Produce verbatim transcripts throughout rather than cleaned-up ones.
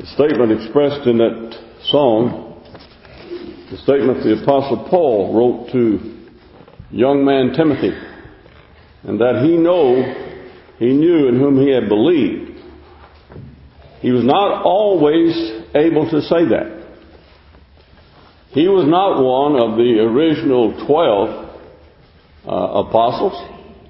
The statement expressed in that song, the statement the Apostle Paul wrote to young man Timothy, and that he know, he knew in whom he had believed. He was not always able to say that. He was not one of the original twelve uh, apostles.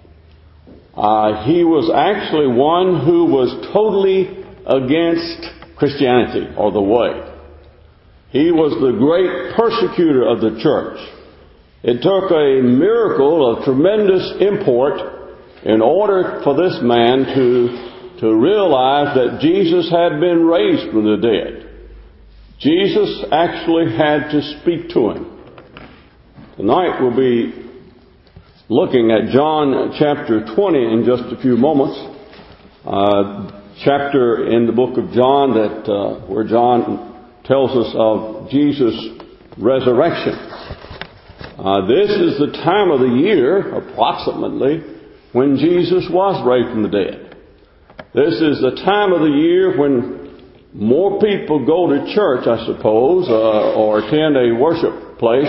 Uh, he was actually one who was totally against Christianity or the way. He was the great persecutor of the church. It took a miracle of tremendous import in order for this man to, to realize that Jesus had been raised from the dead. Jesus actually had to speak to him. Tonight we'll be looking at John chapter twenty in just a few moments. Uh, chapter in the book of John that uh, where John tells us of Jesus' resurrection. Uh, this is the time of the year, approximately, when Jesus was raised from the dead. This is the time of the year when more people go to church, I suppose, uh, or attend a worship place,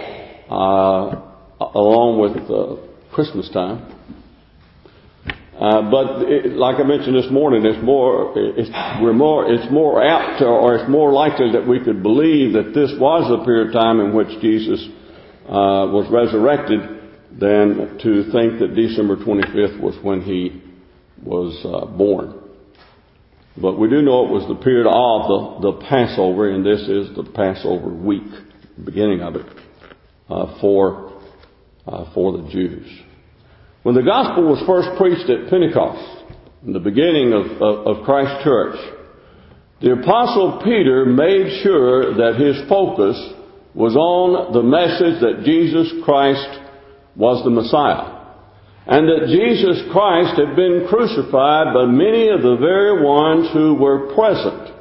uh, along with uh, Christmas time. Uh, but it, like I mentioned this morning, it's more, it's, we're more, it's more apt to, or it's more likely that we could believe that this was a period of time in which Jesus uh, was resurrected than to think that December twenty-fifth was when he was uh, born. But we do know it was the period of the, the Passover, and this is the Passover week, the beginning of it, uh, for uh, for the Jews. When the gospel was first preached at Pentecost, in the beginning of, of, of Christ's church, the Apostle Peter made sure that his focus was on the message that Jesus Christ was the Messiah, and that Jesus Christ had been crucified by many of the very ones who were present.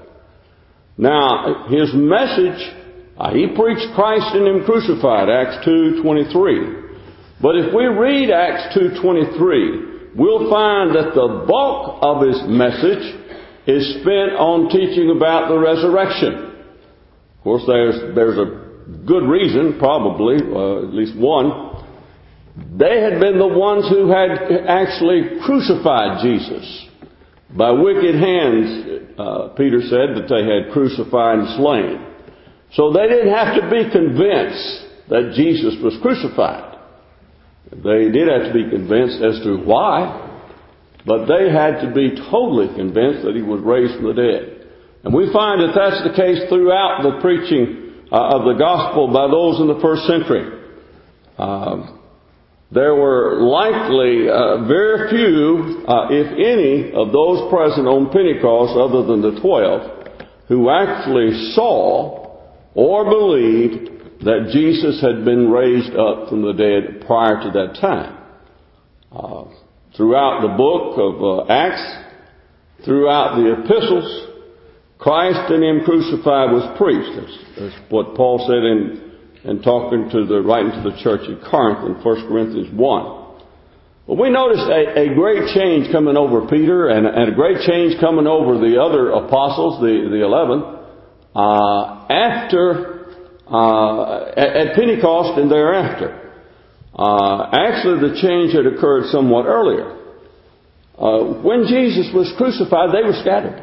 Now, his message, uh, he preached Christ and him crucified, Acts two twenty-three. But if we read Acts two twenty-three, we'll find that the bulk of his message is spent on teaching about the resurrection. Of course, there's there's a good reason, probably, uh, at least one. They had been the ones who had actually crucified Jesus. By wicked hands, uh, Peter said that they had crucified and slain. So they didn't have to be convinced that Jesus was crucified. They did have to be convinced as to why, but they had to be totally convinced that he was raised from the dead. And we find that that's the case throughout the preaching uh, of the gospel by those in the first century. Uh, there were likely uh, very few, uh, if any, of those present on Pentecost, other than the twelve, who actually saw or believed that Jesus had been raised up from the dead prior to that time. Uh, throughout the book of uh, Acts, throughout the epistles, Christ and him crucified was preached. That's, that's what Paul said in, in talking to the, writing to the church at Corinth in First Corinthians one. But we noticed a, a great change coming over Peter and, and a great change coming over the other apostles, the, the eleven, uh, after Uh, at, at Pentecost and thereafter. Uh, actually, the change had occurred somewhat earlier. Uh, when Jesus was crucified, they were scattered.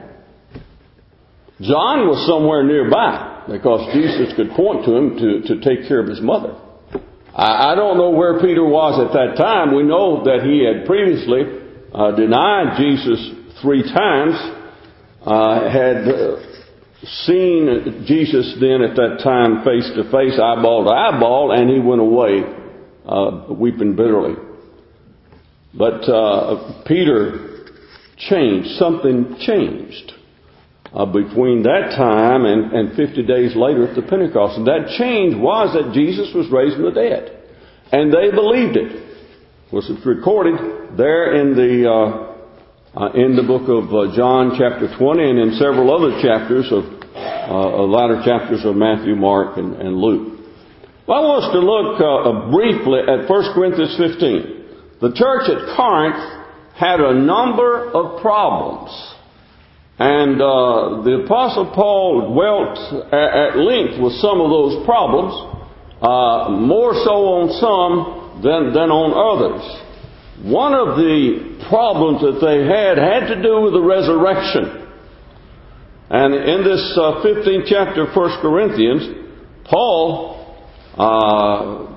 John was somewhere nearby because Jesus could point to him to, to take care of his mother. I, I don't know where Peter was at that time. We know that he had previously uh, denied Jesus three times, uh, had uh, seen Jesus then at that time face to face, eyeball to eyeball, and he went away uh, weeping bitterly. But uh, Peter changed. Something changed uh, between that time and, and fifty days later at the Pentecost. And that change was that Jesus was raised from the dead. And they believed it. Of course, it's recorded there in the uh, Uh, in the book of uh, John chapter twenty and in several other chapters of uh, latter chapters of Matthew, Mark, and, and Luke. Well, I want us to look uh, briefly at First Corinthians fifteen. The church at Corinth had a number of problems. And uh, the Apostle Paul dwelt at, at length with some of those problems, uh, more so on some than, than on others. One of the problems that they had had to do with the resurrection. And in this uh, fifteenth chapter of First Corinthians, Paul uh,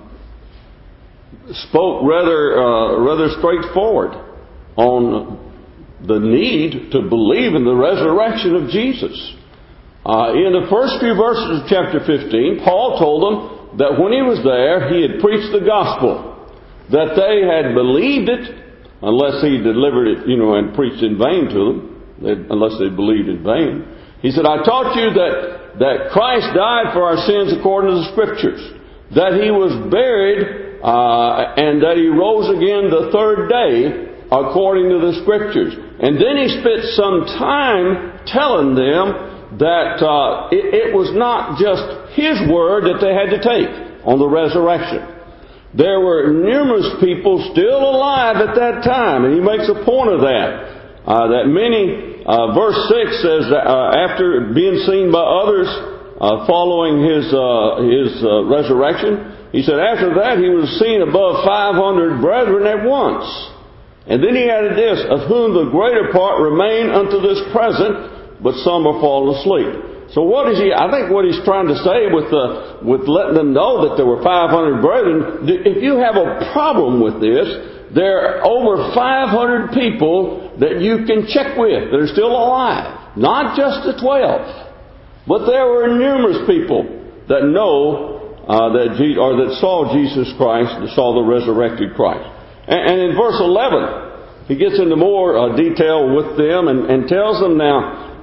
spoke rather uh, rather straightforward on the need to believe in the resurrection of Jesus. Uh, in the first few verses of chapter fifteen, Paul told them that when he was there, he had preached the gospel, that they had believed it, unless he delivered it, you know, and preached in vain to them, unless they believed in vain. He said, I taught you that, that Christ died for our sins according to the Scriptures, that He was buried, uh, and that He rose again the third day according to the Scriptures. And then he spent some time telling them that uh, it, it was not just His word that they had to take on the resurrection. There were numerous people still alive at that time, and he makes a point of that. Uh, that many, uh, verse six says, that, uh, after being seen by others uh, following his uh, his uh, resurrection, he said, after that he was seen above five hundred brethren at once. And then he added this, of whom the greater part remain unto this present, but some are fallen asleep. So what is he, I think what he's trying to say with the, with letting them know that there were five hundred brethren, if you have a problem with this, there are over five hundred people that you can check with that are still alive. Not just the twelve. But there were numerous people that know, uh, that Je- or that saw Jesus Christ, that saw the resurrected Christ. And, and in verse eleven, he gets into more uh, detail with them and, and tells them now,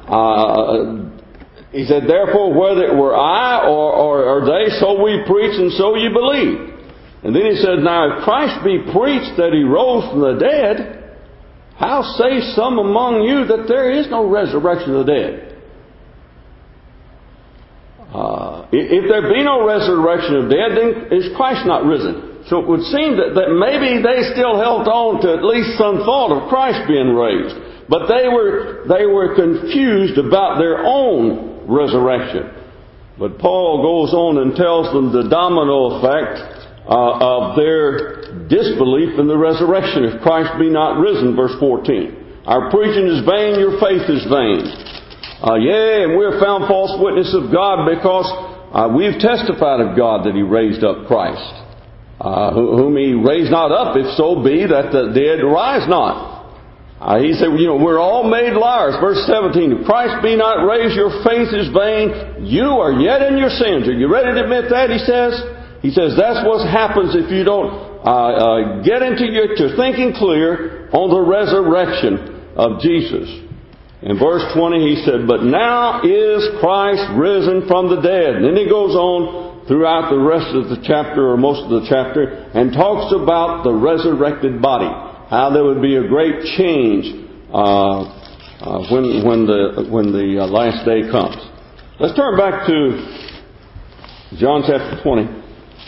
uh, he said, therefore, whether it were I or, or, or they, so we preach and so you believe. And then he says, now if Christ be preached that He rose from the dead, how say some among you that there is no resurrection of the dead? Uh, if there be no resurrection of the dead, then is Christ not risen? So it would seem that, that maybe they still held on to at least some thought of Christ being raised. But they were, they were confused about their own resurrection. But Paul goes on and tells them the domino effect uh, of their disbelief in the resurrection. If Christ be not risen, verse fourteen. Our preaching is vain, your faith is vain. Uh, yea, and we are found false witness of God because uh, we've testified of God that He raised up Christ. Uh, whom He raised not up, if so be that the dead rise not. Uh, he said, you know, we're all made liars. Verse seventeen, if Christ be not raised, your faith is vain. You are yet in your sins. Are you ready to admit that? He says. He says that's what happens if you don't uh, uh, get into your to thinking clear on the resurrection of Jesus. In verse twenty, he said, but now is Christ risen from the dead. And then he goes on throughout the rest of the chapter, or most of the chapter, and talks about the resurrected body. How there would be a great change uh, uh, when when the when the uh, last day comes. Let's turn back to John chapter twenty.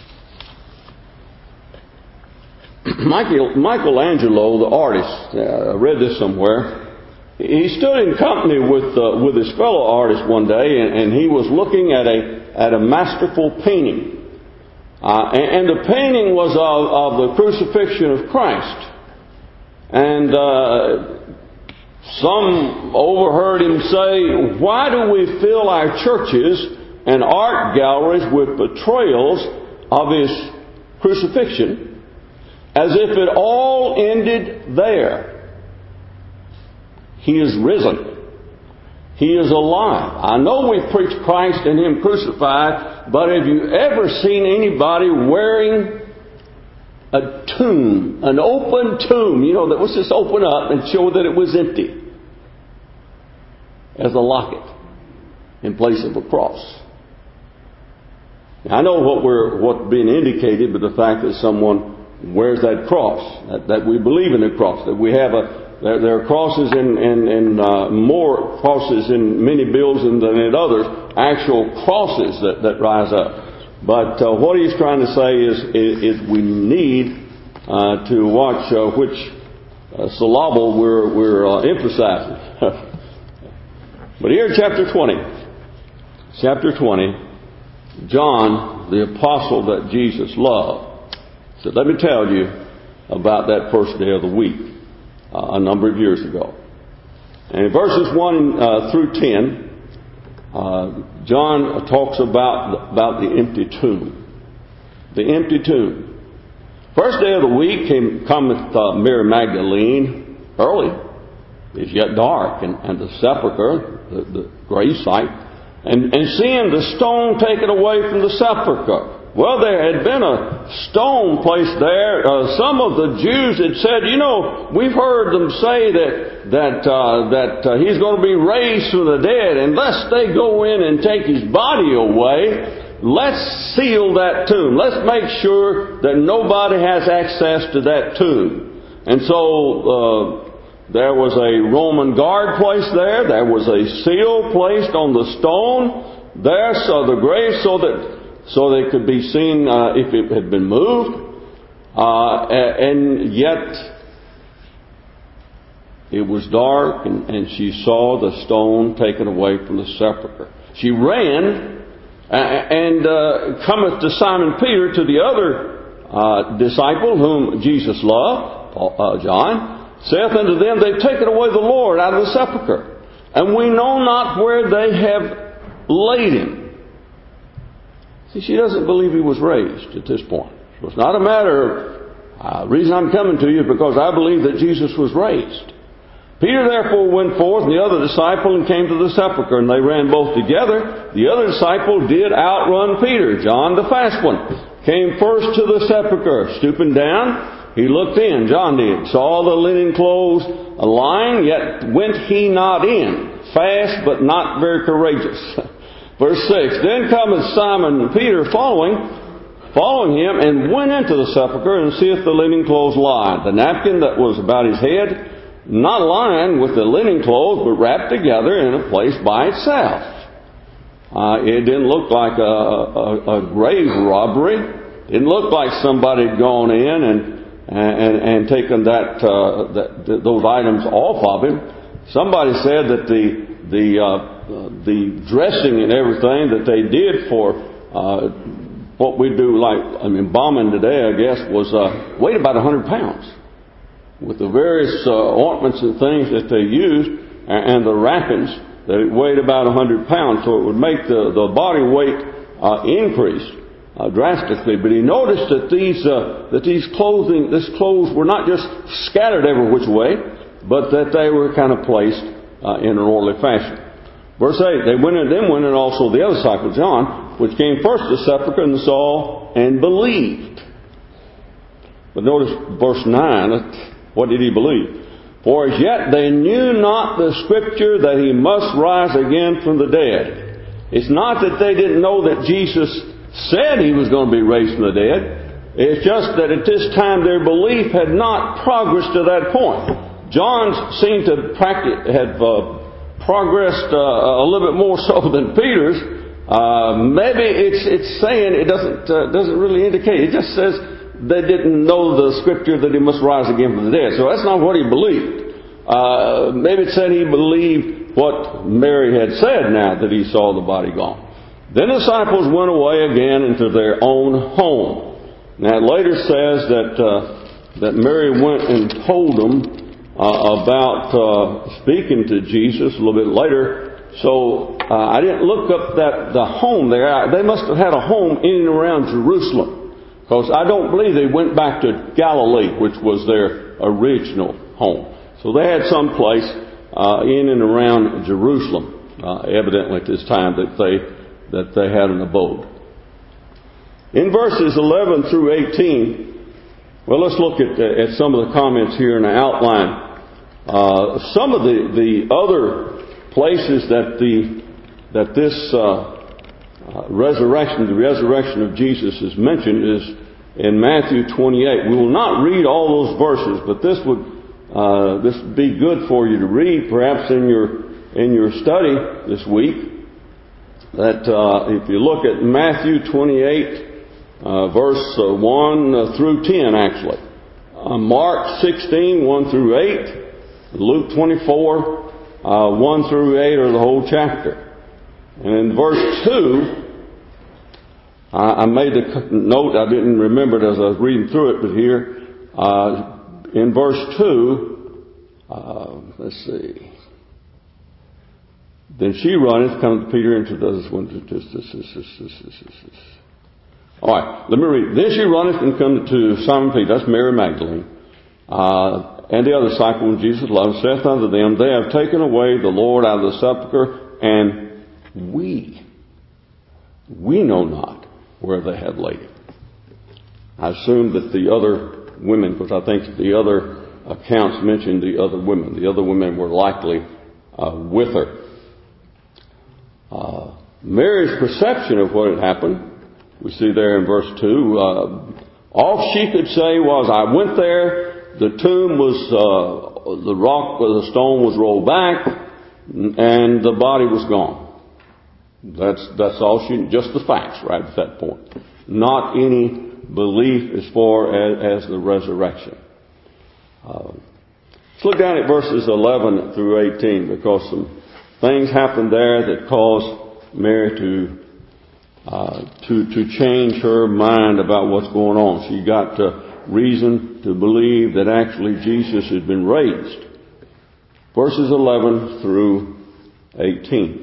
Michael, Michelangelo, the artist, uh, I read this somewhere. He stood in company with uh, with his fellow artist one day, and, and he was looking at a at a masterful painting, uh, and, and the painting was of, of the crucifixion of Christ. And uh, some overheard him say, why do we fill our churches and art galleries with portrayals of His crucifixion as if it all ended there? He is risen. He is alive. I know we preach Christ and Him crucified, but have you ever seen anybody wearing a tomb, an open tomb, you know, that was just open up and show that it was empty, as a locket in place of a cross? Now, I know what we're what's being indicated, but the fact that someone wears that cross, that, that we believe in the cross, that we have a there, there are crosses in, in, in uh, more crosses in many buildings than in others, actual crosses that, that rise up. But uh, what he's trying to say is, is, is we need uh, to watch uh, which uh, syllable we're, we're uh, emphasizing. But here in chapter twenty, chapter twenty, John, the apostle that Jesus loved, said, let me tell you about that first day of the week, uh, a number of years ago. And in verses one uh, through ten, uh, John talks about, about the empty tomb. The empty tomb. First day of the week came, cometh uh, Mary Magdalene early. It's yet dark, and, and the sepulchre, the, the grave site, and, and seeing the stone taken away from the sepulchre. Well, there had been a stone placed there. Uh, some of the Jews had said, you know, we've heard them say that that uh, that uh, he's going to be raised from the dead. Unless they go in and take his body away, let's seal that tomb. Let's make sure that nobody has access to that tomb. And so uh, there was a Roman guard placed there. There was a seal placed on the stone there, so the grave, so that so they could be seen uh, if it had been moved. Uh, and yet it was dark, and, and she saw the stone taken away from the sepulchre. She ran and uh, cometh to Simon Peter, to the other uh, disciple whom Jesus loved, uh, John, saith unto them, they've taken away the Lord out of the sepulchre, and we know not where they have laid him. See, she doesn't believe he was raised at this point. So it's not a matter of, uh, reason I'm coming to you is because I believe that Jesus was raised. Peter therefore went forth, and the other disciple, and came to the sepulchre, and they ran both together. The other disciple did outrun Peter, John the fast one, came first to the sepulchre, stooping down, he looked in, John did, saw the linen clothes lying, yet went he not in, fast but not very courageous. Verse six, then cometh Simon Peter following, following him, and went into the sepulchre, and seeth the linen clothes lie. The napkin that was about his head, not lying with the linen clothes, but wrapped together in a place by itself. Uh, it didn't look like a, a, a grave robbery. It didn't look like somebody had gone in and and, and taken that, uh, that those items off of him. Somebody said that the the uh, Uh, the dressing and everything that they did for uh, what we do, like, I mean, embalming today, I guess, was uh, weighed about one hundred pounds. With the various uh, ointments and things that they used, and, and the wrappings, that it weighed about one hundred pounds, so it would make the, the body weight uh, increase uh, drastically. But he noticed that these uh, that these clothing, this clothes were not just scattered every which way, but that they were kind of placed uh, in an orderly fashion. Verse eight, they went in, then went in also the other disciple, John, which came first to the sepulchre and saw and believed. But notice verse nine, what did he believe? For as yet they knew not the scripture that he must rise again from the dead. It's not that they didn't know that Jesus said he was going to be raised from the dead. It's just that at this time their belief had not progressed to that point. John seemed to practice, have uh, progressed uh, a little bit more so than Peter's. Uh, maybe it's it's saying it doesn't uh, doesn't really indicate. It just says they didn't know the scripture that he must rise again from the dead. So that's not what he believed. Uh, maybe it said he believed what Mary had said now that he saw the body gone. Then the disciples went away again into their own home. Now it later says that uh, that Mary went and told them Uh, about uh, speaking to Jesus a little bit later. So uh, I didn't look up that the home there. I, they must have had a home in and around Jerusalem, because I don't believe they went back to Galilee, which was their original home. So they had some place uh, in and around Jerusalem, uh, evidently at this time, that they that they had an abode. In verses eleven through eighteen, well, let's look at at some of the comments here in the outline. Uh, some of the, the other places that the that this uh, uh, resurrection, the resurrection of Jesus is mentioned is in Matthew twenty-eight. We will not read all those verses, but this would uh, this would be good for you to read, perhaps in your in your study this week. That uh, if you look at Matthew twenty-eight, uh, verse uh, one uh, through ten, actually, uh, Mark sixteen, one through eight. Luke twenty-four, uh, one through eight or the whole chapter. And in verse two, I, I made a note, I didn't remember it as I was reading through it, but here, uh, in verse two, uh, let's see. Then she runneth, comes to Peter into this one. All right, let me read. Then she runneth and comes to Simon Peter, that's Mary Magdalene, uh, and the other disciple whom Jesus loved, saith unto them, They have taken away the Lord out of the sepulchre, and we, we know not where they have laid him. I assume that the other women, because I think the other accounts mentioned the other women. The other women were likely uh, with her. Uh, Mary's perception of what had happened, we see there in verse two, uh, all she could say was, I went there, the tomb was, uh, the rock, the stone was rolled back, and the body was gone. That's, that's all she, just the facts right at that point. Not any belief as far as, as the resurrection. Uh, let's look down at verses eleven through eighteen, because some things happened there that caused Mary to uh, to to change her mind about what's going on. She got uh, reason to believe that actually Jesus had been raised. Verses eleven through eighteen.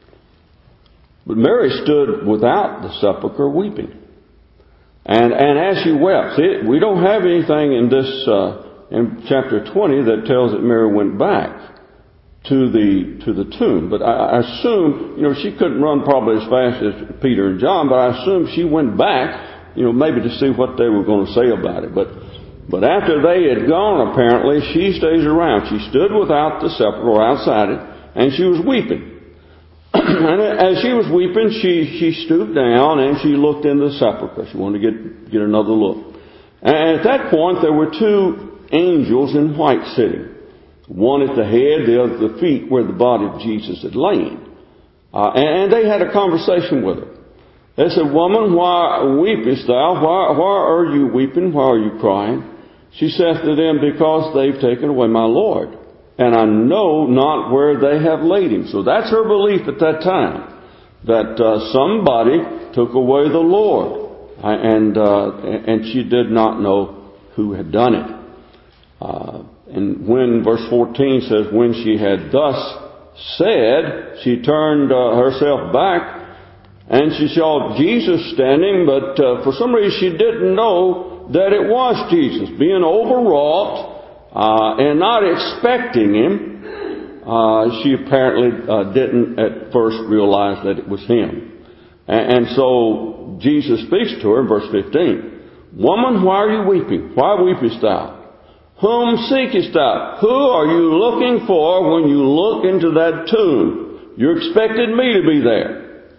But Mary stood without the sepulchre weeping. And and as she wept, see, we don't have anything in this uh, in chapter twenty that tells that Mary went back to the to the tomb. But I, I assume, you know, she couldn't run probably as fast as Peter and John, but I assume she went back, you know, maybe to see what they were going to say about it. But but after they had gone, apparently, she stays around. She stood without the sepulchre, outside it, and she was weeping. And as she was weeping, she, she stooped down and she looked in the sepulchre. She wanted to get, get another look. And at that point, there were two angels in white sitting. One at the head, the other at the feet, where the body of Jesus had lain. Uh, and, and they had a conversation with her. They said, Woman, why weepest thou? Why, why are you weeping? Why are you crying? She saith to them, Because they've taken away my Lord, and I know not where they have laid him. So that's her belief at that time, that uh, somebody took away the Lord, and uh, and she did not know who had done it. Uh, and when verse fourteen says, when she had thus said, she turned uh, herself back, and she saw Jesus standing, but uh, for some reason she didn't know that it was Jesus. Being overwrought, Uh, and not expecting him, uh, she apparently uh, didn't at first realize that it was him. And, and so Jesus speaks to her in verse fifteen. Woman, why are you weeping? Why weepest thou? Whom seekest thou? Who are you looking for when you look into that tomb? You expected me to be there.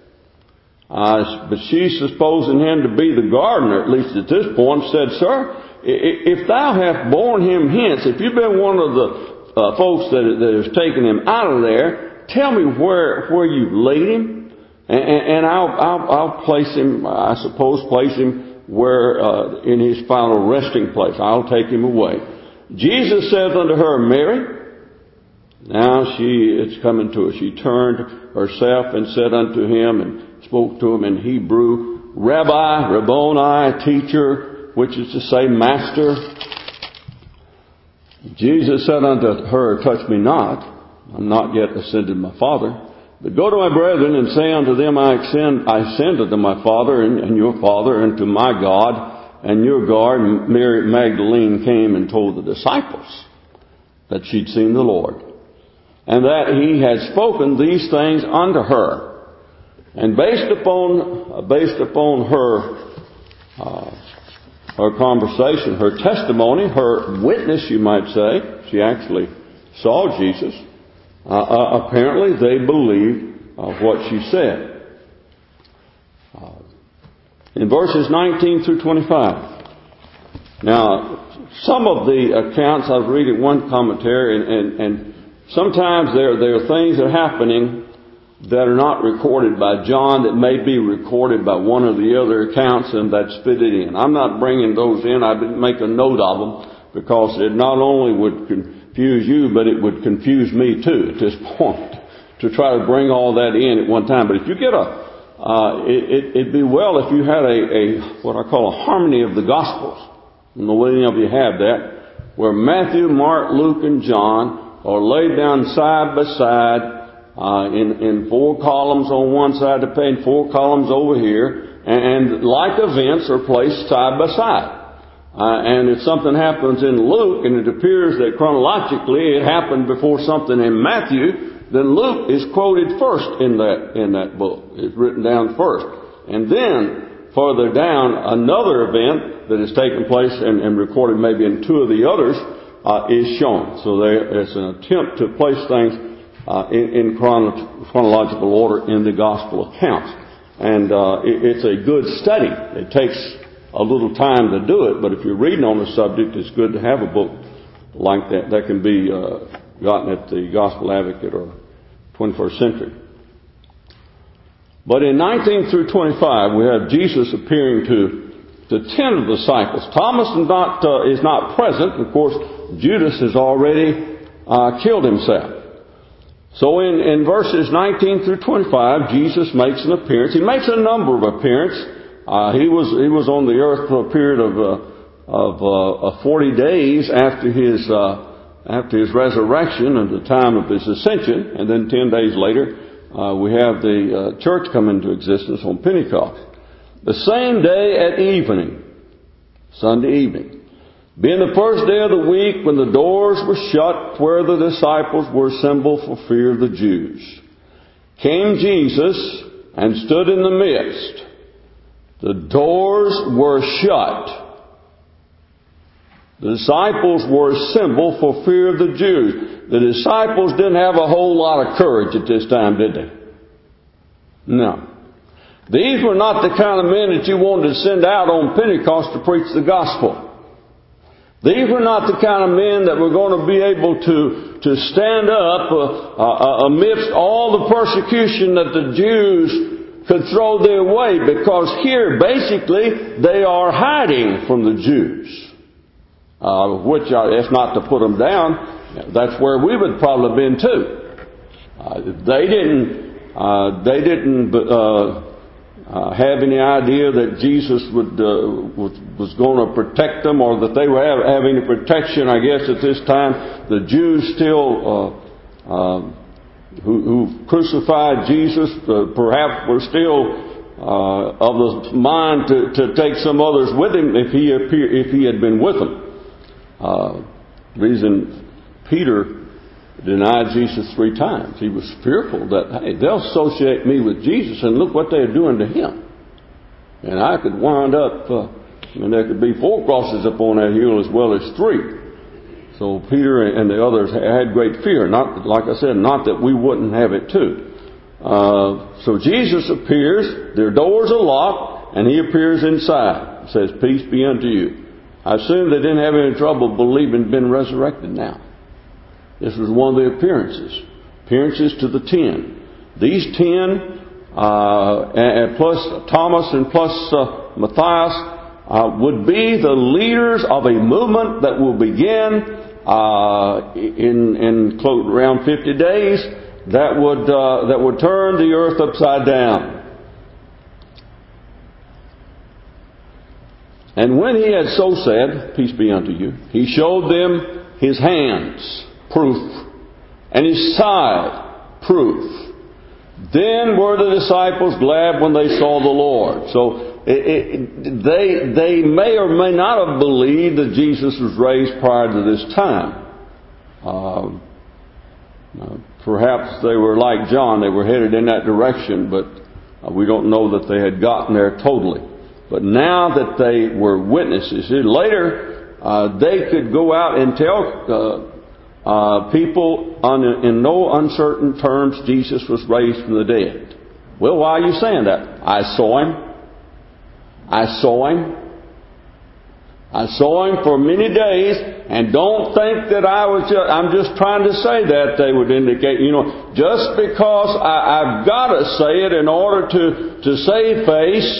Uh, but she's supposing him to be the gardener, at least at this point, said, Sir, if thou hast borne him hence, if you've been one of the uh, folks that, that has taken him out of there, tell me where where you've laid him, and, and I'll, I'll I'll place him, I suppose, place him where uh, in his final resting place. I'll take him away. Jesus saith unto her, Mary. Now she it's coming to her. She turned herself and said unto him, and spoke to him in Hebrew, Rabbi, Rabboni, teacher, which is to say, Master. Jesus said unto her, Touch me not, I'm not yet ascended to my Father, but go to my brethren and say unto them, I ascend, I ascend unto my Father and, and your Father, and to my God and your God. And Mary Magdalene came and told the disciples that she'd seen the Lord, and that he had spoken these things unto her. And based upon based upon her uh, her conversation, her testimony, her witness, you might say, she actually saw Jesus. Uh, uh, apparently, they believed uh, what she said. Uh, in verses nineteen through twenty-five. Now, some of the accounts I was reading one commentary, and, and, and sometimes there there are things that are happening that are not recorded by John that may be recorded by one of the other accounts, and that's fitted in. I'm not bringing those in. I didn't make a note of them because it not only would confuse you, but it would confuse me too at this point to try to bring all that in at one time. But if you get a, uh, it, it, it'd be well if you had a, a, what I call a harmony of the Gospels. I don't know if any of you have that, where Matthew, Mark, Luke, and John are laid down side by side, uh, in, in four columns on one side of the page, four columns over here, and, and like events are placed side by side. Uh, and if something happens in Luke, and it appears that chronologically it happened before something in Matthew, then Luke is quoted first in that in that book. It's written down first. And then, further down, another event that has taken place and, and recorded maybe in two of the others uh, is shown. So there, it's an attempt to place things uh, in, in chrono- chronological order in the gospel accounts. And uh, it, it's a good study. It takes a little time to do it, but if you're reading on the subject, it's good to have a book like that that can be uh, gotten at the Gospel Advocate or twenty-first Century. But in nineteen through twenty-five, we have Jesus appearing to, to ten of the disciples. Thomas is not, uh, is not present. Of course, Judas has already uh, killed himself. So in, in verses nineteen through twenty-five, Jesus makes an appearance. He makes a number of appearances. Uh, he was he was on the earth for a period of uh, of, uh, of forty days after his uh, after his resurrection and the time of his ascension, and then ten days later uh, we have the uh, church come into existence on Pentecost. The same day at evening, Sunday evening, being the first day of the week, when the doors were shut where the disciples were assembled for fear of the Jews, came Jesus and stood in the midst. The doors were shut. The disciples were assembled for fear of the Jews. The disciples didn't have a whole lot of courage at this time, did they? No. These were not the kind of men that you wanted to send out on Pentecost to preach the gospel. These were not the kind of men that were going to be able to, to stand up uh, uh, amidst all the persecution that the Jews could throw their way, because here basically they are hiding from the Jews. Uh, which are, if not to put them down, that's where we would probably have been too. Uh, they didn't, uh, they didn't uh, uh, have any idea that Jesus would uh, was, was going to protect them, or that they would have, have any protection. I guess at this time, the Jews still. Uh, uh, Who, who crucified Jesus, uh, perhaps were still uh, of the mind to, to take some others with him if he appear, if he had been with them. Uh, reason Peter denied Jesus three times. He was fearful that, hey, they'll associate me with Jesus, and look what they're doing to him. And I could wind up, uh, and there could be four crosses up on that hill as well as three. So Peter and the others had great fear. Not, like I said, not that we wouldn't have it too. Uh, so Jesus appears, their doors are locked, and he appears inside. He says, "Peace be unto you." I assume they didn't have any trouble believing he'd been resurrected now. This was one of the appearances. Appearances to the ten. These ten, uh, and plus Thomas and plus uh, Matthias, uh, would be the leaders of a movement that will begin Uh, in, in close, around fifty days, that would uh, that would turn the earth upside down. And when he had so said, "Peace be unto you," he showed them his hands, proof, and his side, proof. Then were the disciples glad when they saw the Lord. So It, it, they they may or may not have believed that Jesus was raised prior to this time. Uh, uh, perhaps they were like John; they were headed in that direction, but uh, we don't know that they had gotten there totally. But now that they were witnesses, later uh, they could go out and tell uh, uh, people on, in no uncertain terms Jesus was raised from the dead. Well, why are you saying that? I saw him. I saw him. I saw him for many days, and don't think that I was just, I'm just trying to say that. They would indicate, you know, just because I, I've got to say it in order to, to save face,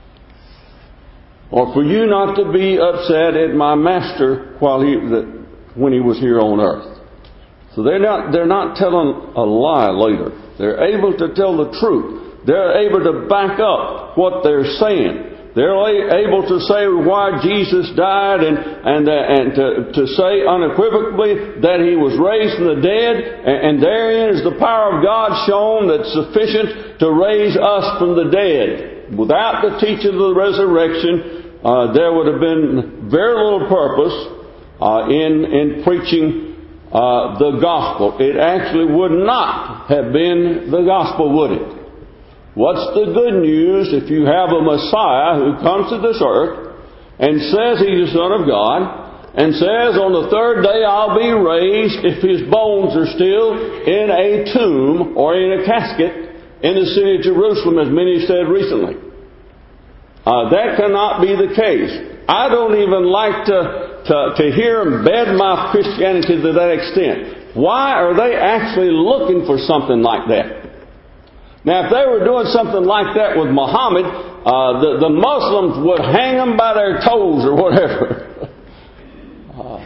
or for you not to be upset at my master while he, that, when he was here on earth. So they're not, they're not telling a lie later. They're able to tell the truth. They're able to back up what they're saying. They're able to say why Jesus died and, and, uh, and to, to say unequivocally that He was raised from the dead. And, and therein is the power of God shown that's sufficient to raise us from the dead. Without the teaching of the resurrection, uh, there would have been very little purpose uh, in, in preaching uh, the gospel. It actually would not have been the gospel, would it? What's the good news if you have a Messiah who comes to this earth and says He's the Son of God and says on the third day I'll be raised if His bones are still in a tomb or in a casket in the city of Jerusalem, as many said recently? Uh, that cannot be the case. I don't even like to, to, to hear them badmouth Christianity to that extent. Why are they actually looking for something like that? Now, if they were doing something like that with Muhammad, uh, the, the Muslims would hang them by their toes or whatever. uh,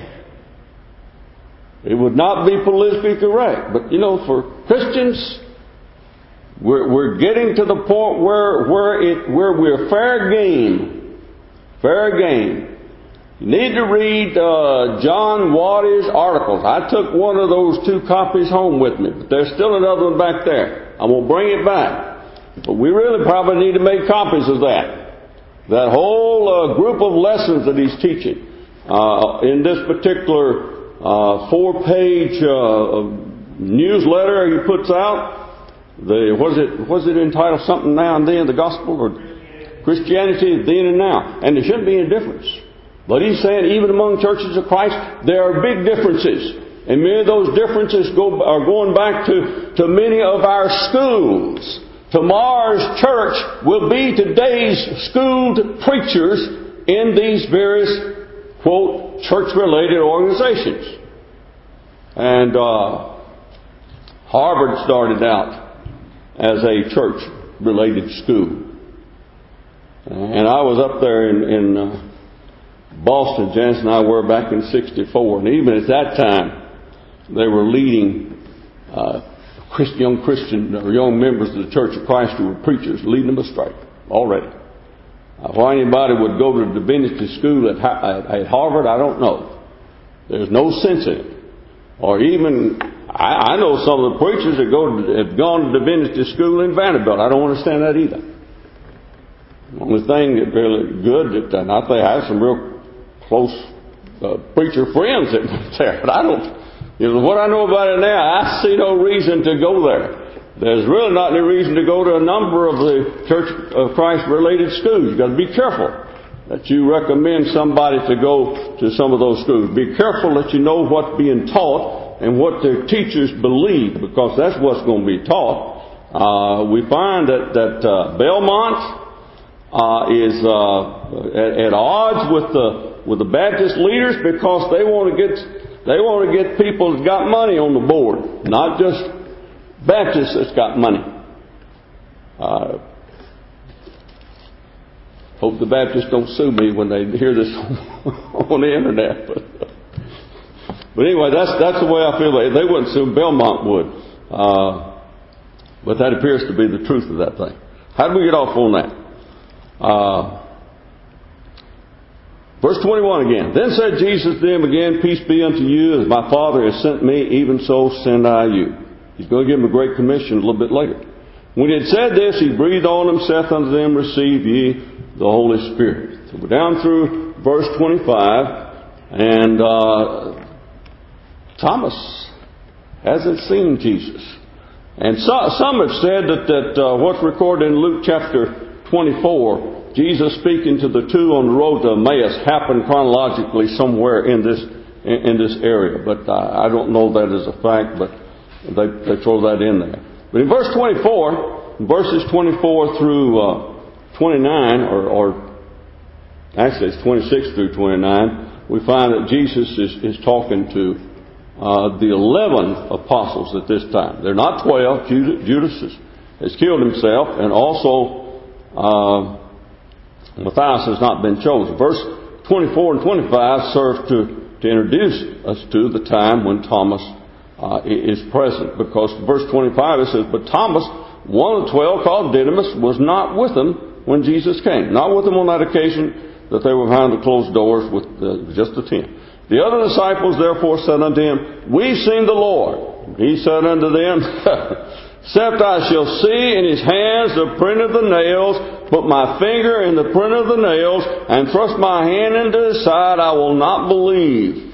it would not be politically correct. But, you know, for Christians, we're, we're getting to the point where, where, it, where we're fair game. Fair game. You need to read uh, John Watty's articles. I took one of those two copies home with me, but there's still another one back there. I will bring it back. But we really probably need to make copies of that. That whole uh, group of lessons that he's teaching uh, in this particular uh, four-page uh, newsletter he puts out. The was it was it entitled something now and then, the gospel or Christianity then and now, and there shouldn't be any difference. But he's saying even among churches of Christ there are big differences. And many of those differences go, are going back to, to many of our schools. Tomorrow's church will be today's schooled preachers in these various, quote, church-related organizations. And uh, Harvard started out as a church-related school. And I was up there in, in uh, Boston, Janice and I were back in sixty-four. And even at that time, they were leading uh, Christ, young Christian or young members of the Church of Christ who were preachers, leading them astray already. Uh, why anybody would go to divinity school at, at Harvard, I don't know. There's no sense in it. Or even, I, I know some of the preachers that go to, have gone to divinity school in Vanderbilt. I don't understand that either. The only thing that's really good, that, and I think I have some real close uh, preacher friends that went there, but I don't. You know, what I know about it now, I see no reason to go there. There's really not any reason to go to a number of the Church of Christ related schools. You've got to be careful that you recommend somebody to go to some of those schools. Be careful that you know what's being taught and what their teachers believe, because that's what's going to be taught. Uh, we find that, that uh, Belmont uh, is uh, at, at odds with the with the Baptist leaders because they want to get They want to get people that's got money on the board, not just Baptists that's got money. Uh, hope the Baptists don't sue me when they hear this on the internet. But, but anyway, that's that's the way I feel. They, they wouldn't sue. Belmont would. Uh, but that appears to be the truth of that thing. How do we get off on that? Uh, Verse twenty-one again. Then said Jesus to them again, Peace be unto you, as my Father has sent me, even so send I you. He's going to give them a great commission a little bit later. When he had said this, he breathed on them, saith unto them, Receive ye the Holy Spirit. So we're down through verse twenty-five, and uh, Thomas hasn't seen Jesus. And so, some have said that, that uh, what's recorded in Luke chapter twenty-four, Jesus speaking to the two on the road to Emmaus, happened chronologically somewhere in this in, in this area. But I, I don't know that as a fact, but they, they throw that in there. But in verse twenty-four, verses twenty-four through uh, twenty-nine, or, or actually it's twenty-six through twenty-nine, we find that Jesus is, is talking to uh, the eleven apostles at this time. They're not twelve. Judas has, has killed himself, and also Uh, Matthias has not been chosen. Verse twenty-four and twenty-five serve to to introduce us to the time when Thomas uh, is present. Because verse twenty-five, it says, "But Thomas, one of the twelve, called Didymus, was not with them when Jesus came." Not with them on that occasion that they were behind the closed doors with the, just the ten. "The other disciples therefore said unto him, We've seen the Lord. He said unto them, Except I shall see in his hands the print of the nails, put my finger in the print of the nails, and thrust my hand into his side, I will not believe."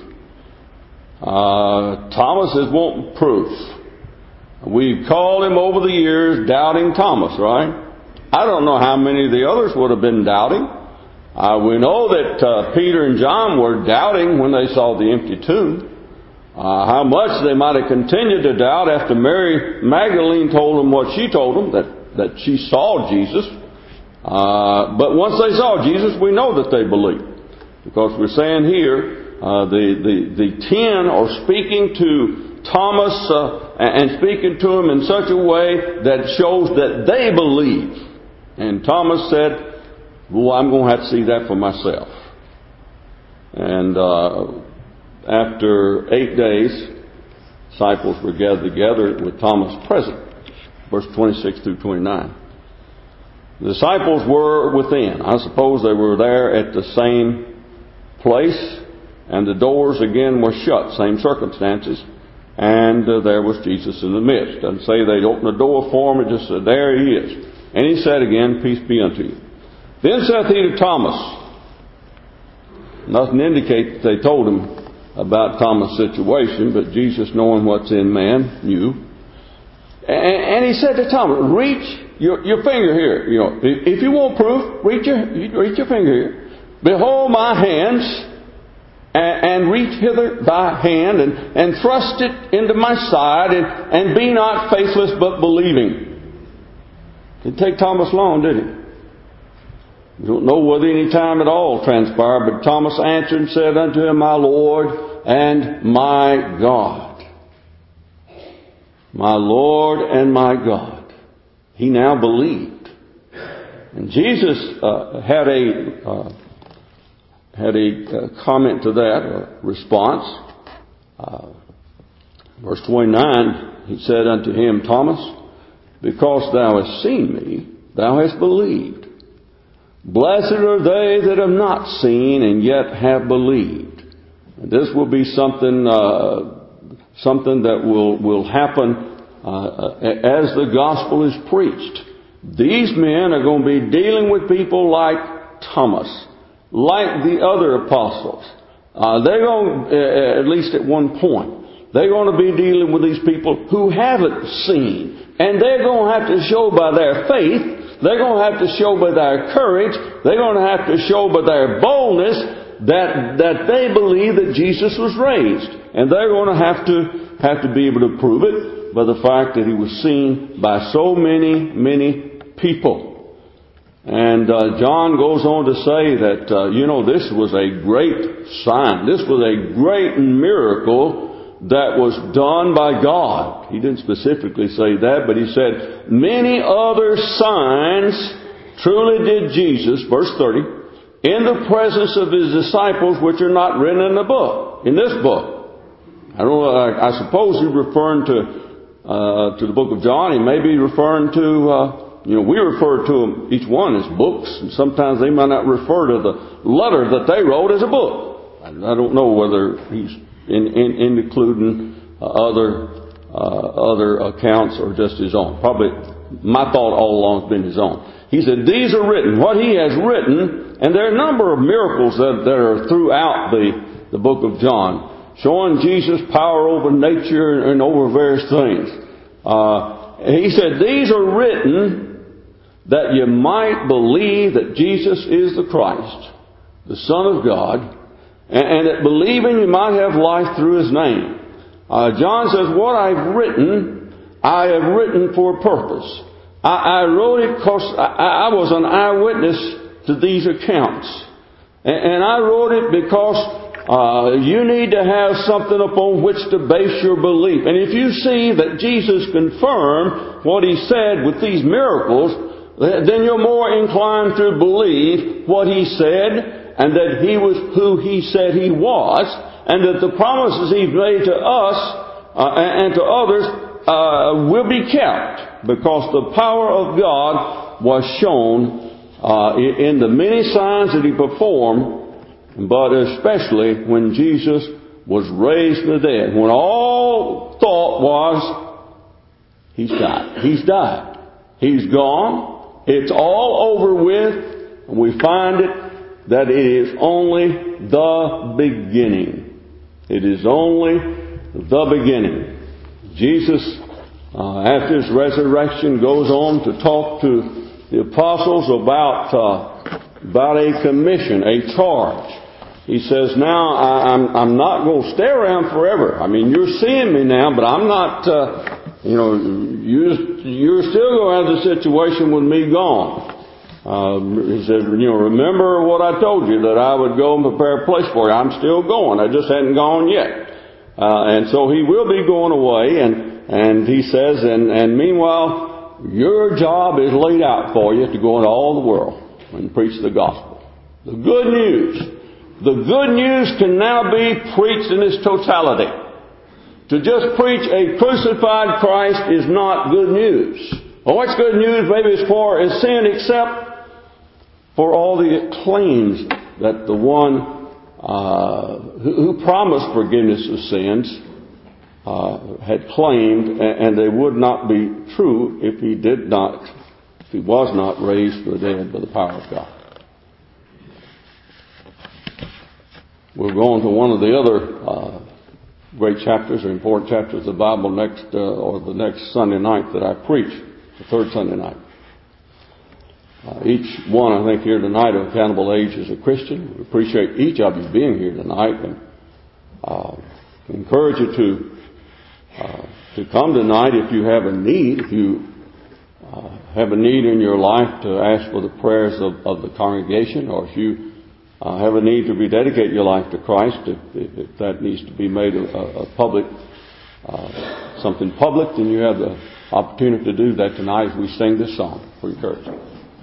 Uh, Thomas is wanting proof. We've called him over the years Doubting Thomas, right? I don't know how many of the others would have been doubting. Uh, we know that uh, Peter and John were doubting when they saw the empty tomb. Uh, how much they might have continued to doubt after Mary Magdalene told them what she told them, that, that she saw Jesus. Uh, but once they saw Jesus, we know that they believed. Because we're saying here, uh, the, the, the ten are speaking to Thomas uh, and speaking to him in such a way that shows that they believe. And Thomas said, "Well, I'm going to have to see that for myself." And uh, after eight days, disciples were gathered together with Thomas present. Verse twenty-six through twenty-nine. The disciples were within. I suppose they were there at the same place, and the doors again were shut, same circumstances. And uh, there was Jesus in the midst. Doesn't say they'd open the door for him, it just said, there he is. And he said again, "Peace be unto you." Then saith he to Thomas. Nothing indicates that they told him about Thomas' situation, but Jesus, knowing what's in man, knew. And, and he said to Thomas, "Reach your, your finger here. You know, if you want proof, reach your, reach your finger here. Behold my hands, and, and reach hither thy hand, and, and thrust it into my side, and, and be not faithless but believing." Didn't take Thomas long, did it? We don't know whether any time at all transpired, but Thomas answered and said unto him, "My Lord and my God." My Lord and my God. He now believed. And Jesus uh, had a uh, had a uh, comment to that, a response. Uh, verse twenty-nine, he said unto him, "Thomas, because thou hast seen me, thou hast believed. Blessed are they that have not seen and yet have believed." And this will be something uh, something that will will happen uh, as the gospel is preached. These men are going to be dealing with people like Thomas, like the other apostles. Uh, they're going, uh, at least at one point, they're going to be dealing with these people who haven't seen, and they're going to have to show by their faith. They're going to have to show by their courage, they're going to have to show by their boldness that that they believe that Jesus was raised. And they're going to have to have to be able to prove it by the fact that he was seen by so many, many people. And uh, John goes on to say that, uh, you know, this was a great sign. This was a great miracle that was done by God. He didn't specifically say that, but he said, "Many other signs truly did Jesus," verse thirty, "in the presence of his disciples, which are not written in the book," in this book. I don't know, I, I suppose he's referring to, uh, to the book of John. He may be referring to, uh, you know, we refer to them, each one as books, and sometimes they might not refer to the letter that they wrote as a book. I, I don't know whether he's In, in, in including uh, other uh, other accounts or just his own. Probably my thought all along has been his own. He said, "These are written," what he has written, and there are a number of miracles that, that are throughout the, the book of John, showing Jesus' power over nature and, and over various things. Uh, he said, "These are written that you might believe that Jesus is the Christ, the Son of God, and that believing you might have life through his name." Uh, John says, what I've written, I have written for a purpose. I, I wrote it because I, I was an eyewitness to these accounts. And, and I wrote it because uh, you need to have something upon which to base your belief. And if you see that Jesus confirmed what he said with these miracles, then you're more inclined to believe what he said, and that he was who he said he was, and that the promises He's made to us uh, and to others uh, will be kept, because the power of God was shown uh, in the many signs that He performed, but especially when Jesus was raised from the dead, when all thought was, He's died. He's died. He's gone. It's all over with. And we find it that it is only the beginning. It is only the beginning. Jesus, uh, after His resurrection, goes on to talk to the apostles about uh, about a commission, a charge. He says, now, I, I'm, I'm not going to stay around forever. I mean, you're seeing me now, but I'm not, uh, you know, you, you're still going to have the situation with me gone. Um, he said, you know, remember what I told you, that I would go and prepare a place for you. I'm still going. I just hadn't gone yet. Uh, and so He will be going away, and, and He says, and, and meanwhile, your job is laid out for you to go into all the world and preach the gospel. The good news. The good news can now be preached in its totality. To just preach a crucified Christ is not good news. Well, what's good news maybe as far as sin, except for all the claims that the one uh, who, who promised forgiveness of sins uh, had claimed, and they would not be true if He did not, if He was not raised from the dead by the power of God. We'll go on to one of the other uh, great chapters or important chapters of the Bible next, uh, or the next Sunday night that I preach, the third Sunday night. Uh, each one, I think, here tonight of Accountable Age is a Christian. We appreciate each of you being here tonight, and uh, encourage you to uh, to come tonight if you have a need, if you uh, have a need in your life to ask for the prayers of, of the congregation, or if you Uh, have a need to rededicate your life to Christ, if, if, if that needs to be made a, a public, uh, something public, then you have the opportunity to do that tonight as we sing this song for encouragement.